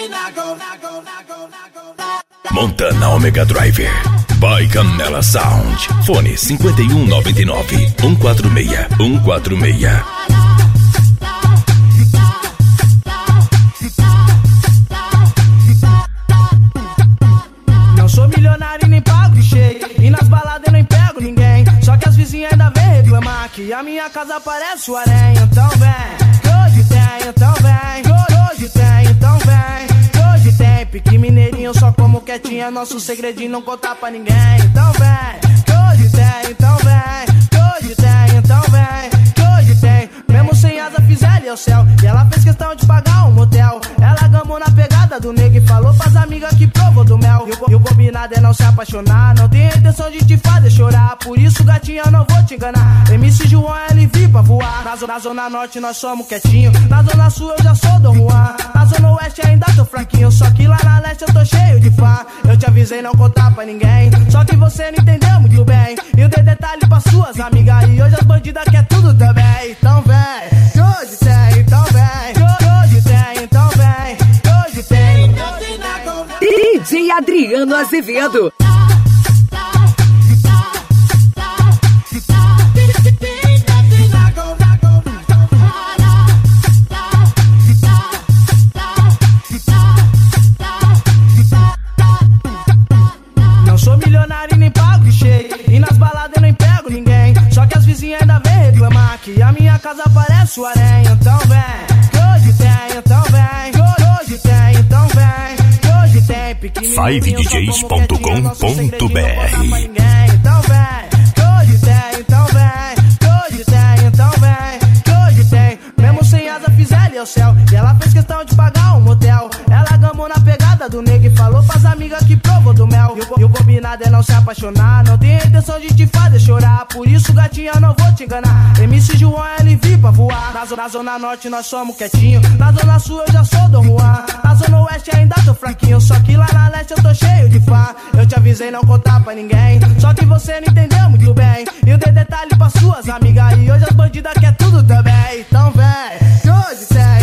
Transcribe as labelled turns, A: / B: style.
A: Montana Omega Driver by Canela Sound. Fone 5199-146-146.
B: Não sou milionário e nem pago de shake, e nas baladas eu nem pego ninguém. Só que as vizinhas ainda vêm reclamar que a minha casa parece o harém. Então vem, que hoje tem, então vem, que hoje tem, então vem, que hoje tem. Pique mineirinho, só como quietinha, nosso segredinho não contar pra ninguém. Então vem, que hoje tem, então vem, que hoje tem, então vem, que hoje tem. Mesmo sem asa fiz ela e o céu, e ela fez questão de pagar um motel. Ela gamou na pegada do nego e falou pras amigas que provou do mel. E o combinado é não se apaixonar, não tem intenção de te fazer chorar. Por isso, gatinha, eu não vou te enganar. MC João é LV pra voar. Na zona norte nós somos quietinho, na zona sul eu já sou Dom Juan. Na zona oeste ainda tô fraquinho, só que lá na leste eu tô cheio de fã. Eu te avisei não contar pra ninguém, só que você não entendeu muito bem. E eu dei detalhe pra suas amigas, e hoje as bandidas quer tudo também. Então vem, que hoje tem, então vem, que hoje tem, então vem, que hoje tem.
C: DJ Adriano Azevedo.
B: Não sou milionário e nem pago de shake, e nas baladas eu nem pego ninguém. Só que as vizinhas ainda vêm reclamar que a minha casa parece o harém. Então vem, que hoje tem, então vem, que hoje tem, então vem, que hoje tem. Pique
A: 5DJs.com.br.
B: Então vem, que hoje tem, então vem, que hoje tem, então vem, que hoje tem. Mesmo sem asa fiz ela e o céu, e ela fez questão de pagar um motel. Ela gamou na pegada do nego e falou pras amigas que provou do mel. E o combinado é não se apaixonar, não tem intenção de te fazer chorar. Por isso, gatinha, eu não vou te enganar. MC João é LV pra voar. Na zona norte nós somos quietinho, na zona sul eu já sou Dom Juan. Na zona oeste ainda tô fraquinho, só que lá na leste eu tô cheio de fã. Eu te avisei não contar pra ninguém, só que você não entendeu muito bem. E eu dei detalhe pra suas amigas, e hoje as bandidas quer tudo também. Então vem, que hoje tem.